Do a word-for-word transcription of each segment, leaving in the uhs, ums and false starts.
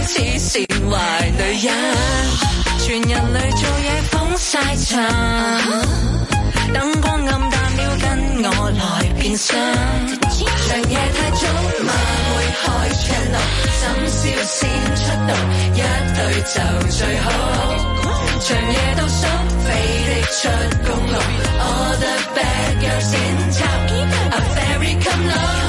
黐線壞女人，全人類做嘢風晒場，燈光暗淡了跟我來變相，長夜太早晚會開 channel， 深宵先出道，一對就最好，長夜到宿飛的出公路 ，All the bad girls in town are very come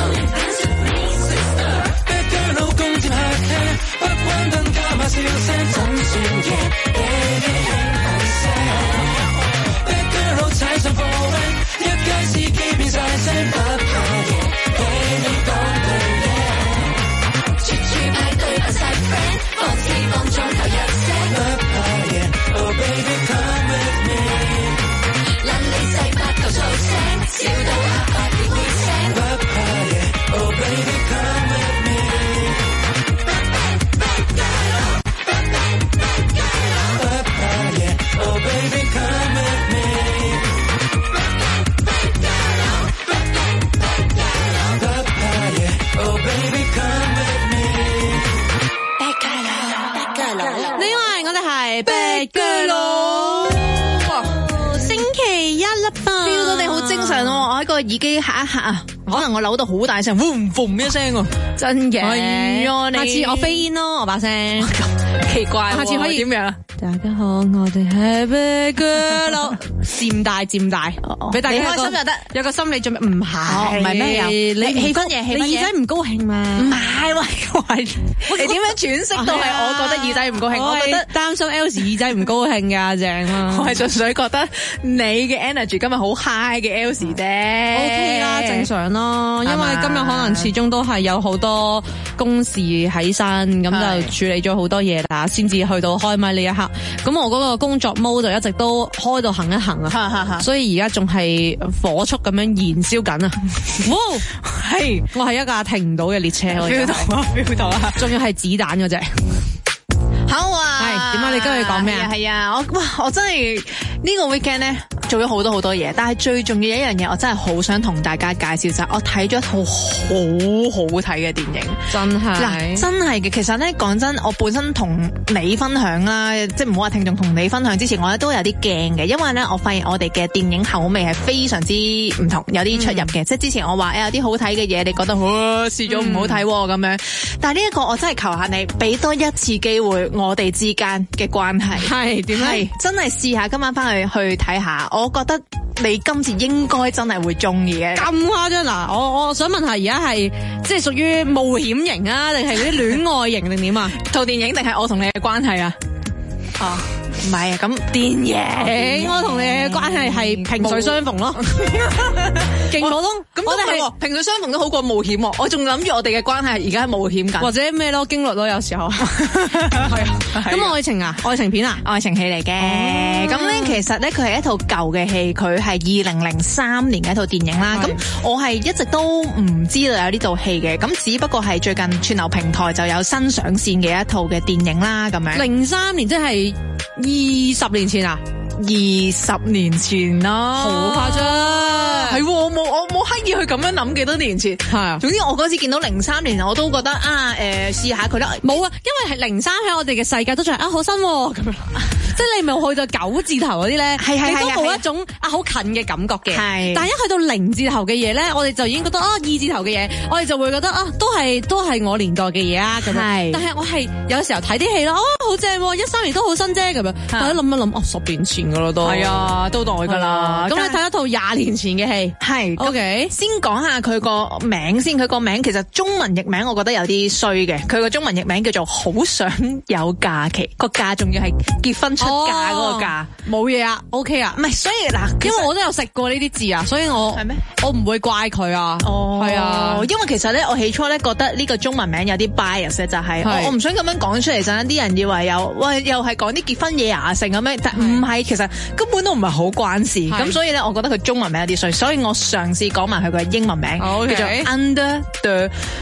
low。Bad girl 老公接客廳，不關燈加碼笑聲，總算嘅 baby 輕輕聲。Bad girl 老踩上貨 van， 一街司機變晒聲，不怕嘢 ，baby 講對嘢。處處派對扮晒 friend， 放肆放縱投入聲，不怕嘢 ，Oh baby come with me。撚你細八嚿粗聲，笑到阿爸跌會聲，不怕嘢 ，Oh baby come with me。Oh baby come with me， 不怕嘢 Oh baby come with me， Bad girl Bad girl， 你好，我哋係 Bad girl， 星期一啦吧 feel 到你好精神喎，我喺個耳機嚇一嚇啊，可能我扭到好大聲，boom boom 一聲喎， 真嘅。 係啊，你下次我飛煙咯，我把聲奇怪， 下次可以點樣？ 大家好，我哋係 Bad girl， 漸大漸大，俾大家你開心就得， 有個心理準備。唔係唔係咩有？ 你氣氛嘢，氣氛嘢， 你耳仔唔高興嘛？ 唔係喂喂，你點樣詮釋都係我覺得耳仔唔高興，我覺得擔心 Elsie 耳仔唔高興㗎，正啊！ 我係純粹覺得你嘅 energy 今日好 high 嘅 Elsie 啫 ，OK 啦，正常咯，因為今日可能始終都係有好多公事喺身，咁就處理咗好多嘢啦，先至去到開咪呢一刻。咁我嗰個工作 mode 就一直都開到行一行啊，所以而家仲係火速咁樣燃燒緊啊！哇，係我係一架停唔到嘅列車，feel 到啊 ，feel 到啊， 仲要係子彈嗰隻。 好啊， 係點解？你今日講咩啊？ 係啊，我哇，我真係呢個 weekend 咧做咗好多好多嘢，但係最重要一樣嘢，我真係好想同大家介紹就係我睇咗一套好好睇嘅電影， 真係嗱，真係嘅。其實咧講真，我本身同你分享啦，即係唔好話聽眾同你分享之前，我咧都有啲驚嘅，因為咧我發現我哋嘅電影口味係非常之唔同，有啲出入嘅。嗯、即係之前我話誒有啲好睇嘅嘢，你覺得哇試咗唔好睇咁樣，但係呢一個我真係求下你俾多一次機會。我哋之間嘅關係係點咧？ 真係試下今晚翻去去睇下，我覺得你今次應該真係會中意嘅。 咁誇張嗱，我我想問下，而家係即係屬於冒險型啊，定係嗰啲戀愛型定點啊？ 套電影定係我同你嘅關係啊？哦，唔係啊，咁電影我同你嘅關係係萍水相逢咯，勁普通。咁我哋係萍水相逢都好過冒險喎。我仲諗住我哋嘅關係而家係冒險緊， 或者咩咯，經歷咯，有時候係啊。咁愛情啊，愛情片啊， 愛情戲嚟嘅。咁咧其實咧佢係一套舊嘅戲，佢係二零零三年嘅一套電影啦。咁我係一直都唔知道有呢套戲嘅，咁只不過係最近串流平台就有新上線嘅一套嘅電影啦。咁樣零三年即係二十年前啊， 二十年前啦， 好誇張。 係我冇我冇刻意去咁樣諗幾多年前。係啊，總之我嗰次見到零三年，我都覺得啊誒試下佢啦。 冇啊，因為係零三喺我哋嘅世界都仲係啊好新咁樣。即係你咪去到九字頭嗰啲咧， 係係係， 你都冇一種啊好近嘅感覺嘅。 係， 但係一去到零字頭嘅嘢咧，我哋就已經覺得啊二字頭嘅嘢，我哋就會覺得啊都係都係我年代嘅嘢啊咁樣。係，但係我係有時候睇啲戲咯，哦好正，一三年都好新啫咁樣。但係諗一諗，哦十年前噶啦都。 係啊，都耐噶啦。 咁你睇一套廿年前嘅戲， 係 OK。 先講下佢個名先，佢個名其實中文譯名我覺得有啲衰嘅。佢個中文譯名叫做好想有假期，個假仲要係結婚出嫁。嗰個價冇嘢啊 ，OK 啊， 唔係，所以嗱， 因為我都有食過呢啲字啊，所以我係咩？ 我唔會怪佢啊。 哦， 係啊， 因為其實咧，我起初咧覺得呢個中文名有啲 bias 咧，就係、是、我我唔想咁樣講出嚟，陣啲人以為有喂又係講啲結婚嘢啊，成咁樣，但唔係，其實根本都唔係好關事。咁所以咧，我覺得佢中文名有啲衰，所以我嘗試講埋佢個英文名， okay. 叫做 Under the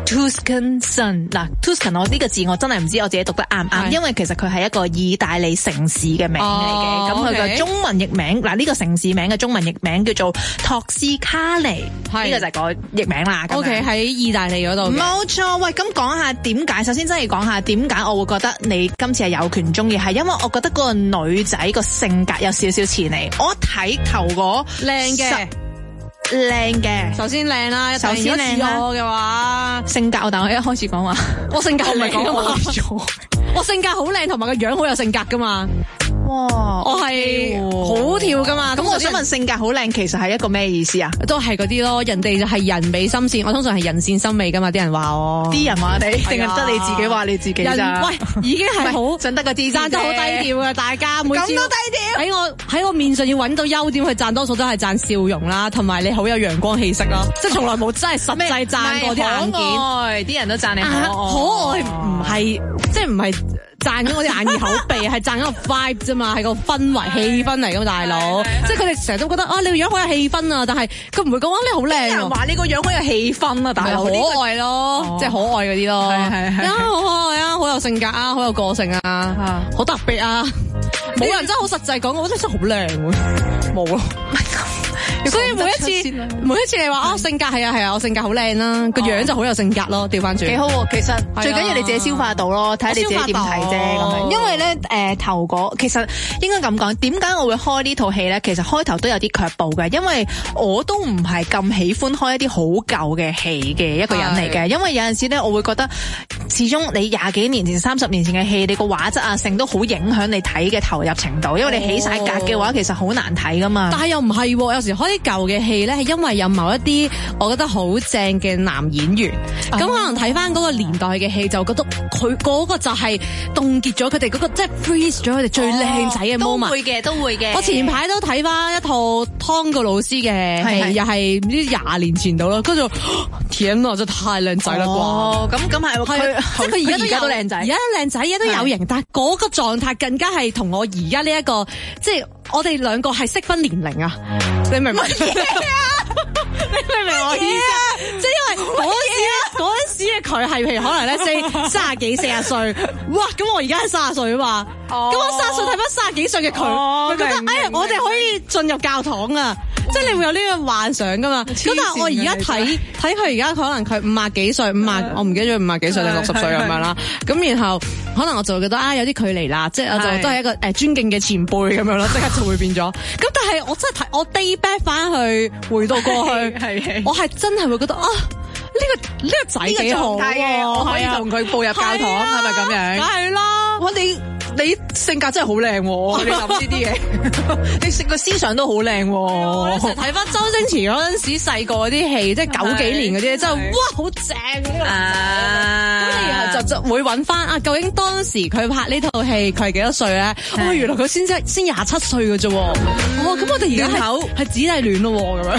Tuscan Sun 嗱 ，Tuscan 我呢個字我真係唔知我自己讀得啱唔啱，因為其實佢係一個意大利城市嘅名嚟嘅，咁佢個中文譯名嗱呢、這個城市名嘅中文譯名叫做托斯卡尼，呢、這個就係個譯名啦。 O K 喺意大利嗰度， 冇錯。喂，咁講下點解？首先真係講下點解我會覺得你今次係有權中意，係因為我覺得嗰個女仔個性格有少少似你，我一睇頭嗰靚嘅。 靚嘅， 首先靚啦， 首先靚啦。 我嘅話， 性格，但我一開始講話， 我性格我唔係講我錯， 我性格好靚，同埋個樣好有性格噶嘛。 哇， 我係好跳噶嘛。 咁我想問，性格好靚其實係一個咩意思啊？ 都係嗰啲咯，人哋就係人美心善，我通常係人善心美噶嘛。啲人話我， 啲人話你，定係得你自己話你自己咋？ 喂，已經係好想得個啲讚得好低調嘅，大家每次咁都低調。 喺我喺我面上要揾到優點去讚，多數都係讚笑容啦，同埋你好有陽光氣息咯。即係從來冇真係實際讚過啲硬件。 啲人都讚你可愛， 可愛唔係即係唔係。賺緊我啲眼耳口鼻，係賺緊個 vibe 啫嘛，係個氛圍氣氛嚟噶嘛，大佬。即係佢哋成日都覺得啊，你個樣好有氣氛啊，但係佢唔會講話你好靚。啲人話你個樣好有氣氛啊，大佬。可愛咯，即係可愛嗰啲咯。係係係。啊，好可愛啊，好有性格啊，好有個性啊，好特別啊。冇人真係好實際講，我覺得真係好靚喎。冇咯。所以每一次每一次你話啊性格係啊係啊，我性格好靚啦，個樣就好有性格咯，調翻轉幾好喎。其實最緊要你自己消化到咯，睇下你自己點睇啫咁樣。因為咧誒頭嗰其實應該咁講，點解我會開呢套戲咧？其實開頭都有啲卻步嘅，因為我都唔係咁喜歡開一啲好舊嘅戲嘅一個人嚟嘅。因為有陣時咧，我會覺得始終你廿幾年前、三十年前嘅戲，你個畫質啊性都好影響你睇嘅投入程度。因為你起晒格嘅話，其實好難睇噶嘛。但係又唔係，有時開啲舊嘅戲咧，係因為有某一啲我覺得好正嘅男演員，咁、oh. 可能睇翻嗰個年代嘅戲，就覺得佢嗰個就係凍結咗佢哋嗰個，即係 freeze 咗佢哋最靚仔嘅 moment。都會嘅，都會嘅。我前排都睇翻一套湯告魯斯嘅戲，又係唔知廿年前到啦，跟住天啊，真係太靚仔啦啩！哦，咁咁係，佢即係佢而家都靚仔，而家都靚仔，而家都有型，但係嗰個狀態更加係同我而家呢一個，即係我哋兩個係適婚年齡啊！你明唔明？乜嘢啊？你明唔明我意思？即係因為嗰陣時，嗰陣時嘅佢係譬如可能咧四三十幾四十歲，哇！咁我而家係三十歲啊嘛，咁我三十歲睇翻三十幾歲嘅佢，會覺得哎呀，我哋可以進入教堂啊！即係你會有呢個幻想噶嘛？咁但係我而家睇睇佢而家可能佢五十幾歲，五十我唔記得咗五十幾歲定六十歲咁樣啦。咁然後可能我就會覺得啊有啲距離啦，即係我就都係一個誒尊敬嘅前輩咁樣咯，即刻就會變咗。咁但係我真係睇我 day back 翻去回到過去，我係真係會覺得啊呢個呢個仔幾好，我可以同佢步入教堂，係咪咁樣？梗係啦，我你。你性格真係好靚，你諗呢啲嘢，你成個思想都好靚。我成日睇翻周星馳嗰陣時細個嗰啲戲，即係九幾年嗰啲，真係哇好正呢個。咁你然後就就會揾翻啊，究竟當時佢拍呢套戲佢係幾多歲咧？哦，原來佢先即先廿七歲嘅啫。哦，咁我哋而家係係姊弟戀咯咁樣。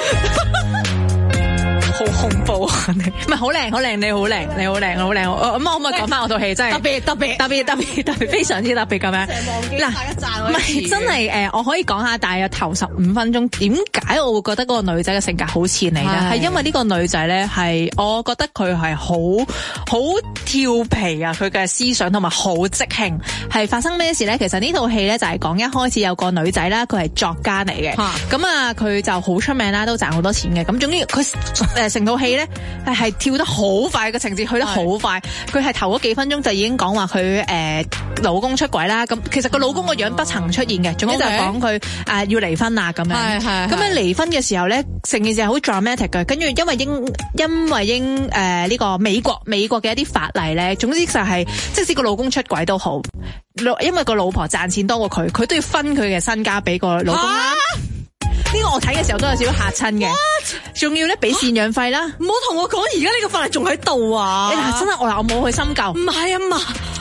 好恐怖啊！你唔係好靚，好靚，你好靚，你好靚，好靚。咁我可唔可以講翻我套戲？真係特別特別特別特別特別非常之特別咁樣。嗱，唔係真係誒，我可以講下大約頭十五分鐘，點解我會覺得嗰個女仔嘅性格好似你咧？係因為呢個女仔咧係，我覺得佢係好好調皮啊！佢嘅思想同埋好即興。係發生咩事咧？其實呢套戲咧就係講一開始有個女仔啦，佢係作家嚟嘅。咁啊，佢就好出名啦，都賺好多錢嘅。咁總之佢誒。成套戲咧係係跳得好快，個情節去得好快。佢係頭嗰幾分鐘就已經講話佢誒老公出軌啦。咁其實個老公個樣不曾出現嘅，總之就係講佢誒要離婚啦咁樣。咁樣離婚嘅時候咧，成件事係好 dramatic 嘅。跟住因為英因為英誒呢、呃這個美國美國嘅一啲法例咧，總之就係、是、即使個老公出軌都好，因為個老婆賺錢多過佢，佢都要分佢嘅身家俾個老公啦。呢個我睇嘅時候都有少少嚇親嘅，仲要咧俾贍養費啦。唔好同我講而家呢個法例仲喺度啊！你嗱真係我我冇去深究。唔係啊嘛，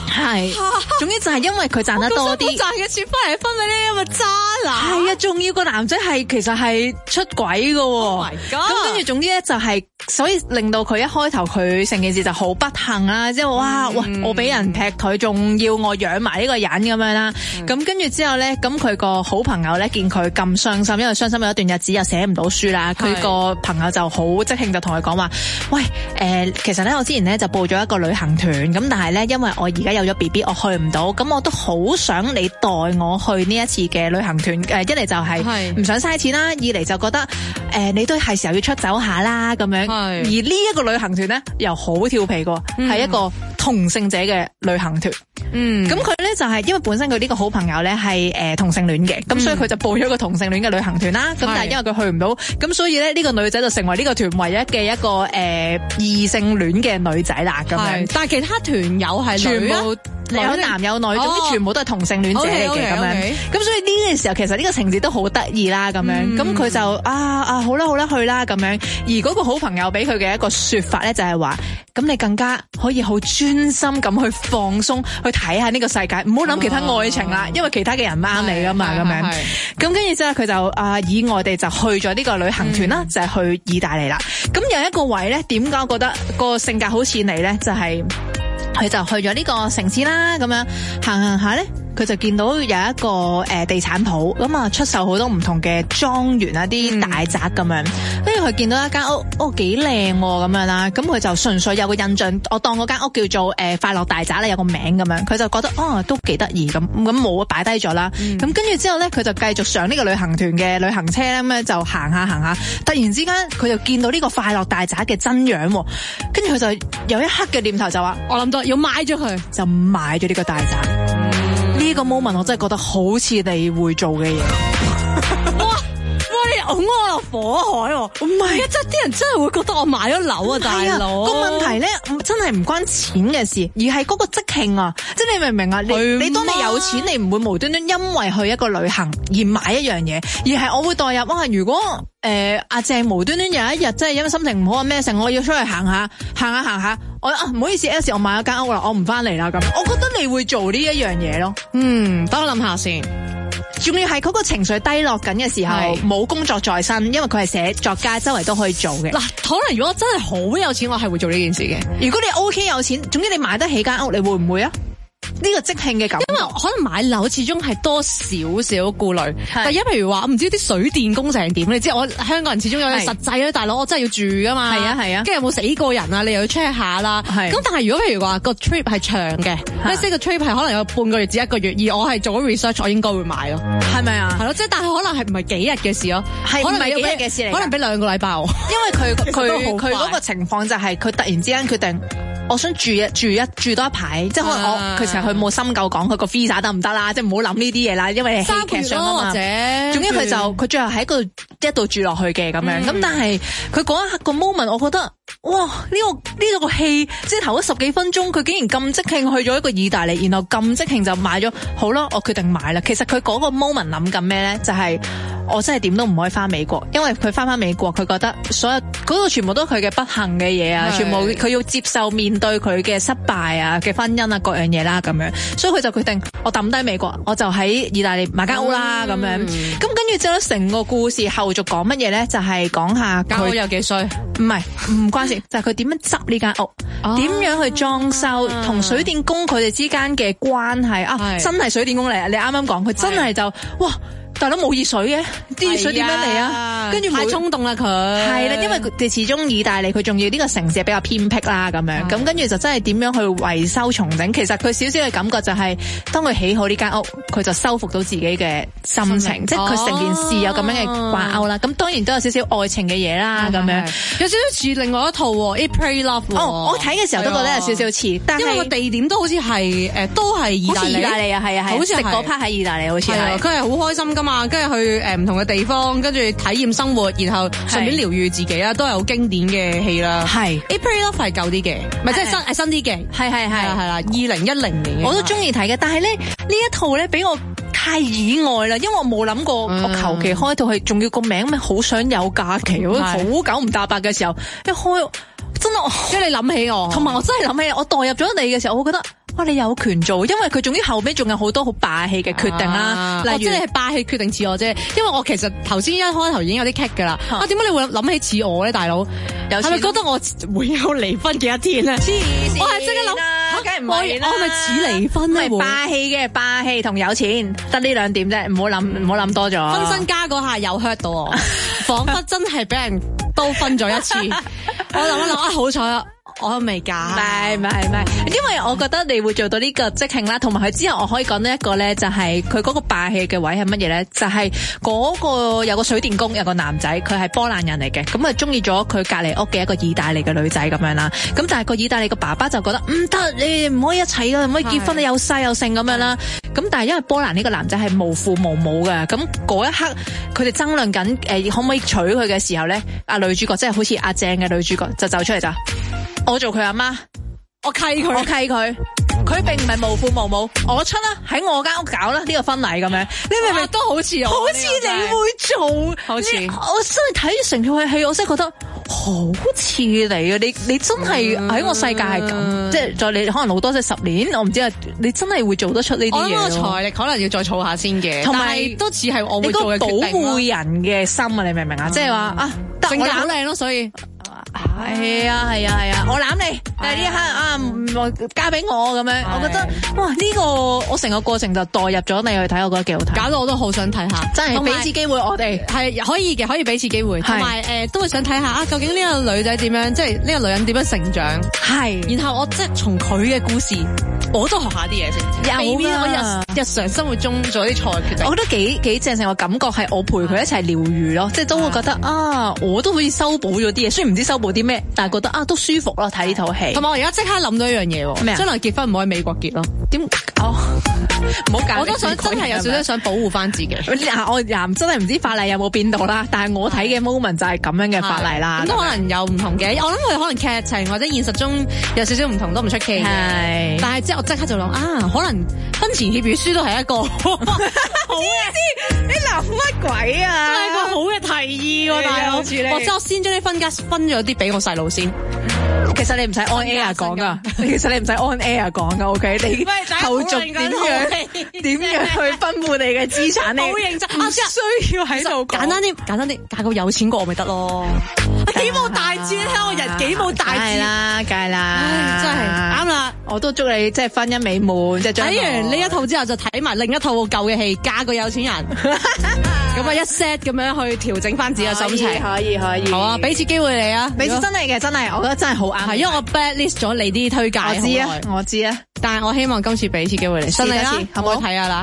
係，總之就係因為佢賺得多啲， 賺嘅錢翻嚟分俾呢啲咁嘅渣男。 係啊，仲要個男仔係其實係出軌噶。 Oh my god！ 咁跟住總之咧就係，所以令到佢一開頭佢成件事就好不幸啦，即係哇、嗯、喂，我俾人劈腿，仲要我養埋呢個人咁樣啦。咁跟住之後咧，咁佢個好朋友咧見佢咁傷心，因為傷心有一段日子又寫唔到書啦，佢個朋友就好即興就同佢講話，喂，誒、呃，其實咧我之前咧就報咗一個旅行團，咁但係咧因為我而家有咗 B B， 我去唔到，咁我都好想你帶我去呢一次嘅旅行團。誒，一嚟就係唔想嘥錢啦，二嚟就覺得誒、呃、你都係時候要出走下啦咁樣。而呢一個旅行團咧又好調皮個，係、嗯、一個同性者嘅旅行團。嗯，咁佢咧就係、是、因為本身佢呢個好朋友咧係誒同性戀嘅，咁、嗯、所以佢就報咗個同性戀嘅旅行團啦。咁但係因為佢去唔到，咁所以咧呢個女仔就成為呢個團唯一嘅一個誒異、呃、性戀嘅女仔啦。咁樣，但係其他團友係全部有男有女，總之、哦、全部都係同性戀者嚟嘅咁樣。咁、okay, okay, okay. 所以呢個時候其實呢個情節都好得意啦。咁樣，咁、嗯、佢就啊啊好啦好啦去啦咁樣。而嗰個好朋友俾佢嘅一個說法咧就係話，咁你更加可以好專心咁去放鬆去睇下呢個世界，唔好諗其他愛情啦、哦，因為其他嘅人唔啱你噶嘛，咁樣。咁跟住之後佢就啊意外地就去咗呢個旅行團啦、嗯，就係、是、去意大利啦。咁有一個位咧，點解我覺得個性格好似你咧？就係、是、佢就去咗呢個城市啦，咁樣行行下咧。佢就見到有一個誒地產鋪，咁啊出售好多唔同嘅莊園啊，啲大宅咁樣。跟住佢見到一間屋，哦幾靚咁樣啦。咁佢就純粹有個印象，我當嗰間屋叫做誒快樂大宅啦，有個名咁樣。佢就覺得哦都幾得意咁，咁冇擺低咗啦。咁跟住之後咧，佢就繼續上呢個旅行團嘅旅行車咧，咁咧就行下行下。突然之間，佢就見到呢個快樂大宅嘅真樣，跟住佢就有一刻嘅念頭就話：我諗到要買咗佢，就買咗呢個大宅。呢、這個 moment 我真係覺得好似你會做嘅嘢。哇哇，你拱我落火海喎！唔係，一陣啲人真係會覺得我買咗樓啊，大佬。個問題咧，真係唔關錢嘅事，而係嗰個即興啊！即係你明唔明啊？你你當你有錢，你唔會無端端因為去一個旅行而買一樣嘢，而係我會代入啊！如果誒阿鄭無端端有一日真係因為心情唔好啊咩成，我要出去行下行下行下。我啊唔好意思 ，S 我買咗間屋啦，我唔翻嚟啦咁。我覺得你會做呢一樣嘢咯。嗯，等我諗下先。仲要係嗰個情緒低落緊嘅時候，冇工作在身，因為佢係寫作家，周圍都可以做嘅。嗱，可能如果真係好有錢，我係會做呢件事嘅。如果你 OK 有錢，總之你買得起間屋，你會唔會啊？呢、這個即興嘅感覺，因為可能買樓始終係多少少顧慮。第一，譬如話，我唔知啲水電工程點，你知我香港人始終有啲實際啊，大佬我真係要住噶嘛。係啊係啊，跟住有冇死過人啊？你又要 check 下啦。咁但係如果譬如話個 trip 係長嘅，即係個 trip 係可能有半個月至一個月，而我係做咗 research，我應該會買咯。係咪啊？係咯，即係但係可能係唔係幾日嘅事咯？係唔係幾日嘅事嚟？可能俾兩個禮拜我。因為佢佢佢嗰個情況就係佢突然之間決定。我想住一住一住多一排，即係可能我佢其實佢冇深究講佢個 visa 得唔得啦，即係唔好諗呢啲嘢啦，因為戲劇上啊嘛。或者，總之佢就佢最後喺個一度住落去嘅咁樣。咁、嗯、但係佢嗰一刻個 moment，我覺得哇呢、這個呢、這個戲即係頭嗰十幾分鐘，佢竟然咁即興去咗一個意大利，然後咁即興就買咗，好啦，我決定買啦。其實佢嗰個 moment 諗緊咩咧？就係、是、我真係點都唔可以翻美國，因為佢翻翻美國，佢覺得所有嗰度全部都係佢嘅不幸嘅嘢啊，全部佢要接受面對佢嘅失敗啊嘅婚姻啊各樣嘢啦咁樣，所以佢就決定我抌低美國，我就喺意大利買間屋啦咁、嗯、樣。咁跟住之後咧，成個故事後續講乜嘢咧？就係、是、講下間屋有幾衰，唔係唔關事，就係佢點樣執呢間屋，點、哦、樣去裝修，同、啊、水電工佢哋之間嘅關係啊，真係水電工嚟啊！你啱啱講佢真係就哇。大佬冇熱水嘅，啲熱水點樣嚟啊？跟住太衝動啦佢。係啦，因為佢哋始終意大利佢仲要呢個城市比較偏僻啦咁樣，咁跟住就真係點樣去維修重整？其實佢少少嘅感覺就係、是，當佢起好呢間屋，佢就修復到自己嘅心情，心即係佢成件事有咁樣嘅掛鈎啦。咁、哦、當然都有少少愛情嘅嘢啦，咁樣有少少似另外一套《Eat Pray Love》。哦，我睇嘅時候都覺得有少少似，但係因為個地點都好似係誒，都係意大利，意大利啊，係啊係，好似食嗰 part 喺意大利，好似係，佢係好開心噶嘛。跟住去誒唔同嘅地方，跟住體驗生活，然後順便療愈自己啦，都係好經典嘅戲啦。係《Eat Pray Love》係舊啲嘅，唔係即係新誒新啲嘅。係係係係啦，二零一零年我都中意睇嘅，但係咧呢一套咧俾我太意外啦，因為我冇諗過我求其開套戲，仲要個名咩好想有假期，好九唔搭八嘅時候一開，真係即係你諗起我，同埋我真係諗起我代入咗你嘅時候，我會覺得。 哇你有權做，因為佢總之後尾仲有好多好霸氣嘅決定啦。 啊、 例如即係霸氣決定似我啫，因為我其實頭先一開頭已經有啲棘噶啦。啊，點解你會諗起似我咧，大佬？係咪覺得我會有離婚嘅一天咧？黐線！我係即刻諗，梗係唔係啦。我係咪似離婚咧？ 霸氣嘅霸氣同有錢得呢兩點啫，唔好諗唔好諗多咗。 分身家嗰下有 hurt 到我，彷彿真係俾人都分咗一次。我諗一諗啊，好彩啊！我都未嫁， 唔係唔係唔係，因為我覺得你會做到呢個即興啦，同埋佢之後我可以講呢一個咧，就係佢嗰個霸氣嘅位係乜嘢咧？就係、是、嗰個有個水電工有個男仔，佢係波蘭人嚟嘅，咁啊中意咗佢隔離屋嘅一個意大利嘅女仔咁樣啦。咁但係個意大利個爸爸就覺得唔得，你唔可以一齊噶，唔可以結婚，你有細有性咁樣啦。咁但係因為波蘭呢個男仔係無父無母嘅，咁嗰一刻佢哋爭論緊誒可唔可以娶佢嘅時候咧，阿女主角即係好似阿正嘅女主角就走出嚟咋。我做佢阿媽， 我契佢， 我契佢，佢並唔係無父無母，我出啦，喺我間屋搞啦呢個婚禮咁樣，你明唔明？ 都好似我， 好似你會做， 好似我真係睇成套戲，我真係覺得好似你啊！你你真係喺我世界係咁，嗯、即係再你可能老多即係十年，我唔知啊，你真係會做得出呢啲嘢。 我諗個財力可能要再儲下先嘅，同埋都似係我會做嘅決定咯。 保護人嘅心啊，你明唔明啊？即係話啊， 性格好靚咯，所以。 係啊係啊係啊，我攬你，但係呢一刻啊，嫁俾我咁樣，我覺得哇呢、這個我成個過程就代入咗你去睇，我覺得幾好睇， 搞到我都好想睇下， 真係俾次機會我哋係可以嘅，可以俾次機會，同埋誒都會想睇下啊，究竟呢個女仔點樣，即係呢個女人點樣成長，係，然後我即係從佢嘅故事，我都學下啲嘢先，避免我日日常生活中做啲錯決定，我覺得幾幾正，成個感覺係我陪佢一齊療愈咯，即係都會覺得啊，我都好似修補咗啲嘢，雖然唔知修補啲咩，但係覺得啊都舒服咯，睇呢套戲。同埋我而家即刻諗到一樣嘢，咩啊？將來結婚唔可以美國結咯？點？哦，唔好搞。我都想真係有少少想保護翻自己。我又真係唔知法例有冇變到啦，但係我睇嘅 moment 就係咁樣嘅法例啦。咁都可能有唔同嘅，我諗佢可能劇情或者現實中有少少唔同都唔出奇嘅。係。但係即係我即刻就諗啊，可能婚前協議書都係一個好嘅。你諗乜鬼啊？真係一個好嘅提議喎，大佬。或者我先將啲分家分咗啲俾我細路先。其實你唔使 on air 講噶，其實你唔使 on air 講噶 ，OK？你後續點樣點樣去分配你嘅資產？你好認真，唔需要喺度簡單啲，簡單啲，嫁個有錢過我咪得咯。幾冇大志，你睇我人幾冇大志啦，梗係啦，真係啱啦。我都祝你即係婚姻美滿，即係睇完呢一套之後就睇埋另一套舊嘅戲，嫁個有錢人。咁啊一 set 咁樣去調整翻自己嘅心情，可以可以。可以好啊，俾次機會你啊，俾次真係嘅，真係，我覺得真係好啱。係因為我 bad list 咗你啲推介，我知啊，我知啊，但係我希望今次俾次機會你，信你啦，好唔好睇下啦？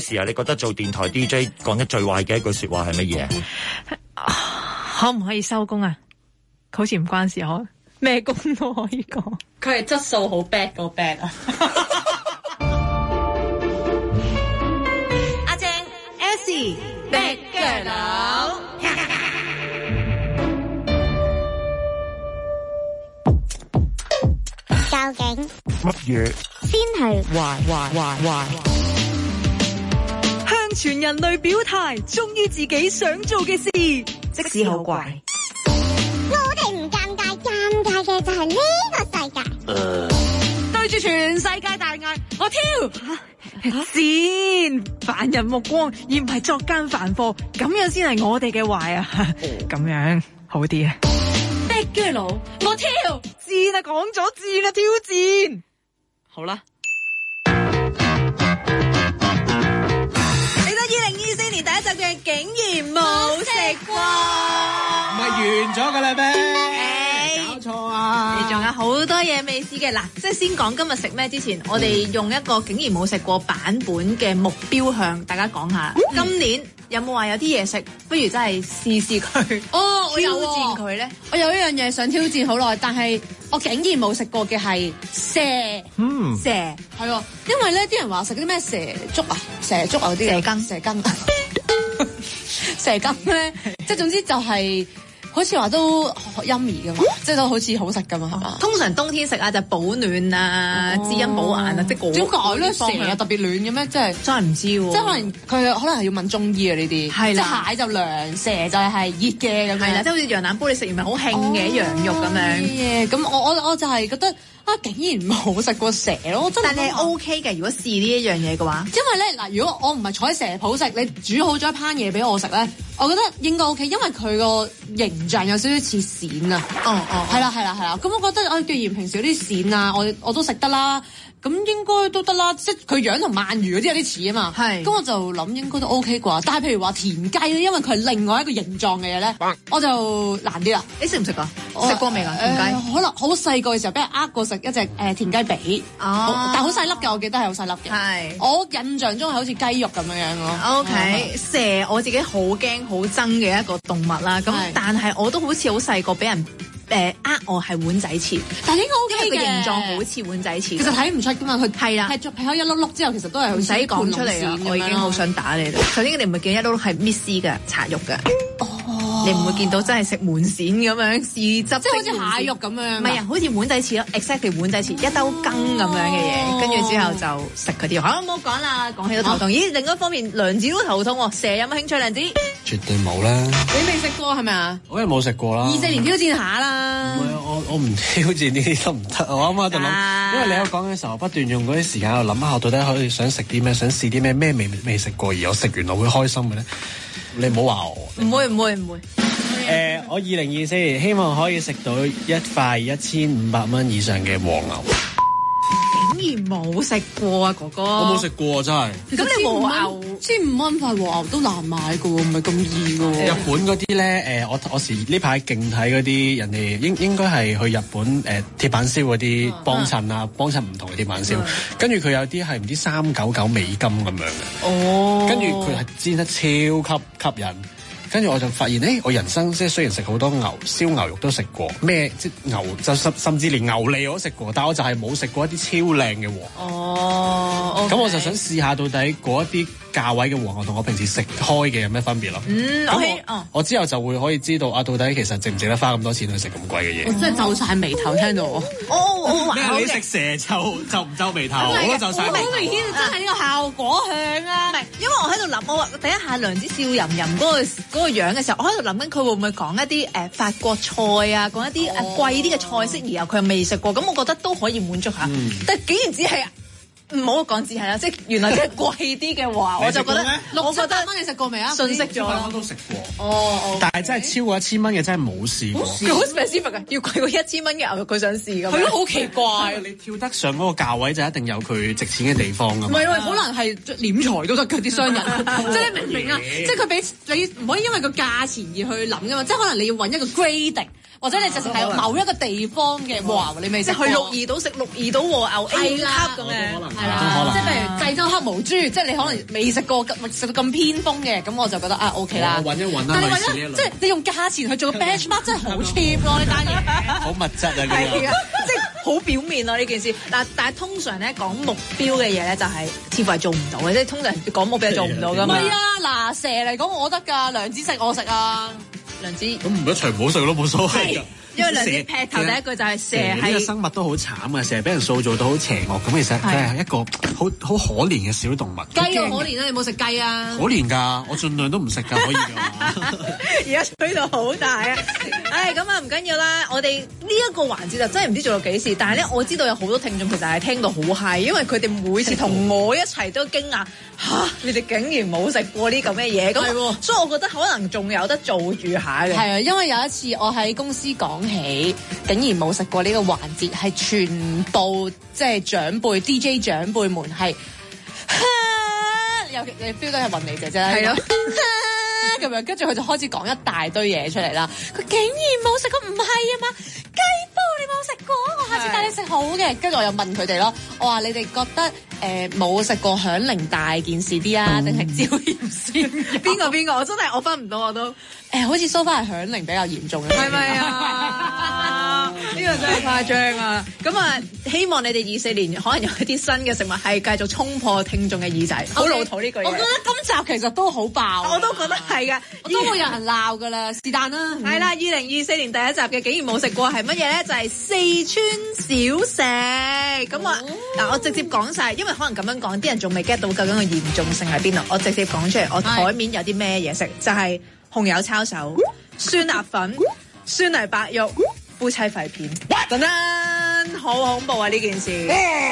時啊，你覺得做電台 D J 講得最壞嘅一句說話係乜嘢？ 可唔可以收工啊？好似唔關事可，咩工都可以講。 佢係質素好 bad 個 bad 啊！ 阿正 S Bad Girl， 究竟乜嘢先係壞壞壞壞， 向全人類表態，忠於自己想做嘅事，即使好怪。 我哋唔尷尬，尷尬嘅就係呢個世界。 呃對住全世界大嗌，我挑先凡人目光，而唔係作奸犯科，咁樣先係我哋嘅壞啊！咁樣好啲啊！ 逼居佬，我挑戰啊，講咗戰啊，挑戰好啦。 嚟到二零二四年第一集嘅竟然冇食過， 唔係完咗㗎啦咩？搞錯啊！ 你仲有好多嘢未試嘅嗱，即係先講今日食咩之前，我哋用一個竟然冇食過版本嘅目標向大家講下，嗯、今年有冇話有啲嘢食，不如真係試試佢哦，我有挑戰佢咧。 我有一樣嘢想挑戰好耐，但係我竟然冇食過嘅係蛇。 嗯， 蛇係啊，因為咧啲人話食啲咩蛇粥啊、蛇粥啊嗰啲蛇羹蛇羹、蛇羹咧，即係總之就係、是。好似話都陰兒噶嘛，即係都好似好食噶嘛，係嘛？ 通常冬天食啊就保暖啊、滋陰補眼啊，即係嗰點解咧？ 蛇啊特別暖嘅咩？即係真係唔知喎。 即係可能佢可能係要問中醫啊呢啲。 係啦， 即係蟹就涼，蛇就係熱嘅咁樣。 係啦，即係好似羊腩煲你食完咪好興嘅羊肉咁樣。 咁我我我就係覺得啊，竟然冇食過蛇咯！真係。 但係你 OK 嘅，如果試呢一樣嘢嘅話。 因為咧嗱，如果我唔係坐喺蛇鋪食，你煮好咗一盤嘢俾我食咧，我覺得應該 OK，因為佢個形象有少少似鱔啊。 哦哦， 係啦係啦係啦，咁我覺得啊，既然平時有啲鱔啊，我我都食得啦。咁應該都得啦，即係佢樣同鰻魚嗰啲有啲似啊嘛。係，咁我就諗應該都 OK 啩。但係譬如話田雞咧，因為佢係另外一個形狀嘅嘢咧，我就難啲啦。 你食唔食啊？食過未㗎？田雞、 呃、可能好細個嘅時候俾人呃過食一隻誒、呃、田雞髀，哦，但係好細粒嘅，我記得係好細粒嘅。係，我印象中係好似雞肉咁樣樣咯。O K，蛇我自己好驚好憎嘅一個動物啦。咁但係我都好似好細個俾人。誒呃我係碗仔翅， 但係應該 O K 嘅， 因為個形狀好似碗仔翅。其實睇唔出㗎嘛，佢係啦，係劈開一碌碌之後，其實都係唔使講出嚟啊！ 我已經好想打你啦。首先你唔係見一碌碌係搣絲嘅拆肉嘅，哦，你唔會見到真係食門鱔咁樣試汁，即係好似蟹肉咁樣。唔係啊，好似碗仔翅咯 ，exactly 碗仔翅，一兜羹咁樣嘅嘢，跟住之後就食嗰啲。好，唔好講啦，講起都頭痛。咦，另一方面梁子都頭痛喎，蛇有冇興趣？梁子絕對冇啦。 你未食過係咪啊？ 我又冇食過啦。 二四年挑戰下啦。 唔係我我唔挑戰呢啲得唔得？我啱啱喺度諗，因為你有講嘅時候，不斷用嗰啲時間喺度諗下，我到底可以想食啲咩，想試啲咩，咩未未食過，而我食完我會開心嘅咧。你唔好話我。唔會唔會唔會。誒、呃，我二零二四年希望可以食到一塊一千五百蚊以上嘅和牛。 竟然冇食過啊，哥哥！ 我冇食過真係。 咁你和牛千五蚊塊和牛都難買㗎喎，唔係咁易㗎喎。 日本嗰啲咧，誒，我我時呢排勁睇嗰啲人哋應應該係去日本誒、呃、鐵板燒嗰啲幫襯啊，幫襯唔同嘅鐵板燒，跟住佢有啲係唔知三九九美金咁樣嘅。哦。跟住佢係煎得超級吸引。跟住我就發現，誒、欸，我人生即係雖然食好多牛燒牛肉都食過，咩即牛就甚甚至連牛脷我都食過，但我就係冇食過一啲超靚嘅和牛。哦，咁、okay. 我就想試下到底嗰一啲價位嘅和牛同我平時食開嘅有咩分別咯？嗯，我、okay. 我，我之後就會可以知道啊，到底其實值唔值得花咁多錢去食咁貴嘅嘢？ 我真係皺晒眉頭聽到我。 哦哦， 咩？你食蛇就皺唔皺眉頭？我都皺晒眉頭。 好明顯真係呢個效果向啊！ 唔係，因為我喺度諗，我話第一下梁子笑吟吟嗰個嗰個樣嘅時候，我喺度諗緊佢會唔會講一啲誒、呃、法國菜啊，講一啲誒、呃、貴啲嘅菜式，然後佢又未食過，咁我覺得都可以滿足下。嗯、但係竟然只係。唔好講字係啦，即係原來即係貴啲嘅話，我就覺得六七百蚊你食過未啊？ 信息咗啦， 我都食過。 哦， okay. 但係真係超過一千蚊嘅真係冇試過。 佢好 specific 㗎，要貴過一千蚊嘅牛肉佢想試咁。 係咯，好奇怪。 你跳得上嗰個價位就一定有佢值錢嘅地方㗎嘛。 唔係，可能係斂財都得㗎啲商人，即係你明唔明啊？即係佢俾你唔可以因為個價錢而去諗㗎嘛，即係可能你要揾一個 grading。 或者你直情係某一個地方嘅和牛你未食過， 即係去鹿兒島食鹿兒島和牛 A 級咁樣， 係啦，即係譬如濟州黑毛豬，即係你可能未食過食到咁偏鋒嘅，咁我就覺得啊 OK 啦。 我揾一揾啦， 但係你揾一即係你用價錢去做個 benchmark 真係好 cheap 咯呢單嘢， 好物質啊， 係啊，即係好表面咯呢件事。嗱，但係通常咧講目標嘅嘢咧就係似乎係做唔到嘅，即係通常講目標係做唔到噶嘛。 唔係啊，嗱蛇嚟講我得㗎，梁子食我食啊，梁子咁唔一齊唔好食咯，冇所謂㗎。 因為梁子劈頭第一句就係蛇係呢個生物都好慘啊，成日俾人塑造到好邪惡咁，其實佢係一個好好可憐嘅小動物。 雞又可憐啦，你冇食雞啊？ 可憐㗎，我盡量都唔食㗎，可以㗎。 而家吹到好大啊！唉，咁啊唔緊要啦，我哋呢一個環節就真係唔知做到幾時，但係咧我知道有好多聽眾其實係聽到好嗨，因為佢哋每次同我一齊都驚訝嚇，你哋竟然冇食過呢咁嘅嘢，咁所以我覺得可能仲有得做住下嘅。 係啊，因為有一次我喺公司講起，竟然冇食過呢個環節，係全部即係長輩 D J 長輩們係，有你 feel 到係雲妮姐姐啦，係咯。咁樣，跟住佢就開始講一大堆嘢出嚟啦。佢竟然冇食過，唔係啊嘛？雞煲你冇食過，我下次帶你食好嘅。跟住我又問佢哋咯，我話你哋覺得誒冇食過響鈴大件事啲啊，定係椒鹽先？ 邊個邊個？我真係我分唔到我都。 誒，好似 so far 係響鈴比較嚴重嘅， 係咪啊？呢個真係誇張啊！咁啊，希望你哋二四年可能有一啲新嘅食物係繼續衝破聽眾嘅耳仔。好老土呢句嘢。 我覺得今集其實都好爆， 我都覺得係㗎， 我都會有人鬧㗎啦，是但啦。 係啦，二零二四年第一集嘅竟然冇食過係乜嘢咧？就係四川小食。咁啊，嗱，我直接講晒，因為可能咁樣講，啲人仲未 get 到究竟個嚴重性喺邊度。我直接講出嚟，我台面有啲咩嘢食，就係紅油抄手、酸辣粉、酸泥白肉、夫妻肺片。等等，好恐怖啊！呢件事。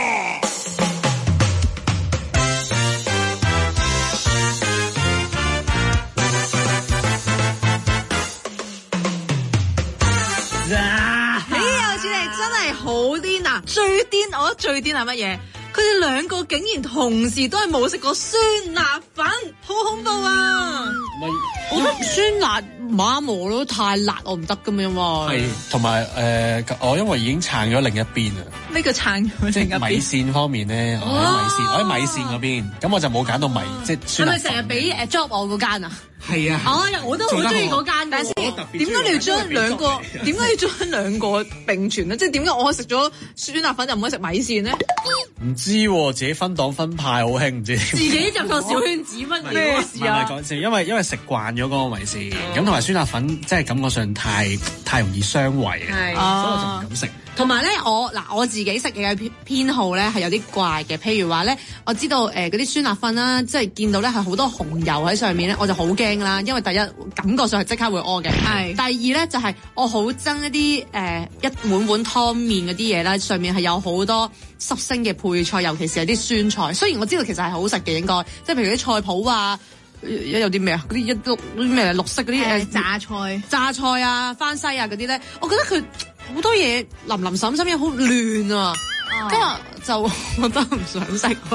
真係好癲啊！最癲，我覺得最癲係乜嘢？佢哋兩個竟然同時都係冇食過酸辣粉，好恐怖啊！ 咪我覺得酸辣唔啱我咯，太辣我唔得㗎嘛，因為係同埋誒，我因為已經撐咗另一邊啊。 呢個撐咗另一邊。 米線方面咧，我喺米線，我喺米線嗰邊，咁我就冇揀到米，即係酸辣粉。 係咪成日俾誒 job 我嗰間啊？ 係啊！ 哦，我都好中意嗰間。但係先， 點解你要將兩個？點解要將兩個並存咧？即係點解我食咗酸辣粉就唔可以食米線咧？ 唔知喎，自己分黨分派好興，唔知自己入個小圈子乜咩事啊？ 唔係講笑，因為因為食慣咗嗰個米線，咁同埋酸辣粉，即係感覺上太太容易傷胃嘅，所以我就唔敢食。 同埋咧，我嗱我自己食嘅偏偏好咧係有啲怪嘅，譬如話咧，我知道誒嗰啲酸辣粉啦，即係見到咧係好多紅油喺上面咧，我就好驚啦，因為第一感覺上係即刻會屙嘅，係。第二咧就係、是、我好憎一啲誒、呃、一碗碗湯麵嗰啲嘢啦，上面係有好多濕星嘅配菜，尤其是係啲酸菜。雖然我知道其實係好食嘅，應該即係譬如啲菜脯啊，有啲咩啊，嗰啲一碌啲咩綠色嗰啲誒榨菜、榨菜啊、番西啊嗰啲咧，我覺得佢好多嘢淋淋滲滲嘢好亂啊，跟住、哦、就覺得唔想食。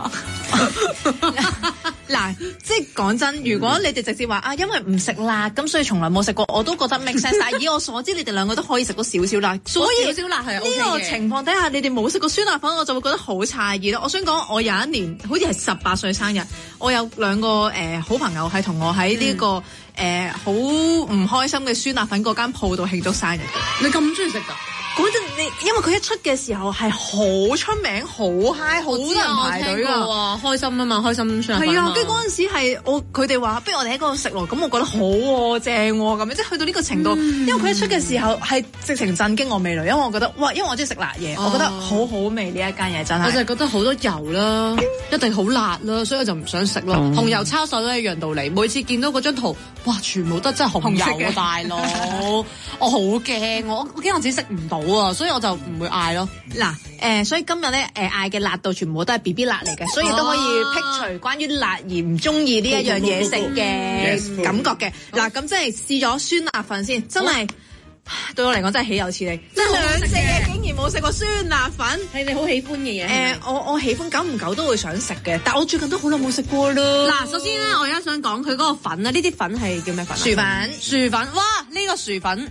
嗱，即係講真，如果你哋直接話啊，因為唔食辣，咁所以從來冇食過，我都覺得 make sense。但係以我所知，你哋兩個都可以食到少少辣，所以少少辣係 OK 嘅。 呢個情況底下，你哋冇食過酸辣粉，我就會覺得好詫異咯。我想講，我有一年好似係十八歲生日，我有兩個誒、呃、好朋友係同我喺呢、這個誒好唔開心嘅酸辣粉嗰間鋪度慶祝生日。 你咁中意食㗎？ 講真，你因為佢一出嘅時候係好出名、好 high、好多人排隊啊！開心啊嘛，開心酸辣粉。 係啊，跟住嗰陣時係我佢哋話，不如我哋喺嗰度食咯。咁我覺得好喎、啊，正喎、啊，咁樣即係去到呢個程度。嗯、因為佢一出嘅時候係直情震驚我味蕾，因為我覺得哇，因為我中意食辣嘢，哦、我覺得好好味呢一間嘢真係。 我就係覺得好多油啦，一定好辣啦，所以我就唔想食咯。嗯、紅油抄手都一樣道理。每次見到嗰張圖，哇，全部都真係紅油啊，大佬！我好驚，我我驚我自己食唔到啊，所以我就唔會嗌咯。 嗱，誒、呃，所以今日咧，誒嗌嘅辣度全部都係 B B 辣嚟嘅，所以都可以剔除關於辣而唔中意呢一樣嘢食嘅感覺嘅。嗱，咁即係試咗酸辣粉先，真係對我嚟講真係豈有此理。即係兩隻嘢竟然冇食過酸辣粉， 係你好喜歡嘅嘢。 誒、呃，我我喜歡，久唔久都會想食嘅，但我最近都好耐冇食過咯。 嗱，首先咧，我而家想講佢嗰個粉啊，呢啲粉係叫咩粉？ 薯粉， 薯粉，哇！呢、這個薯粉。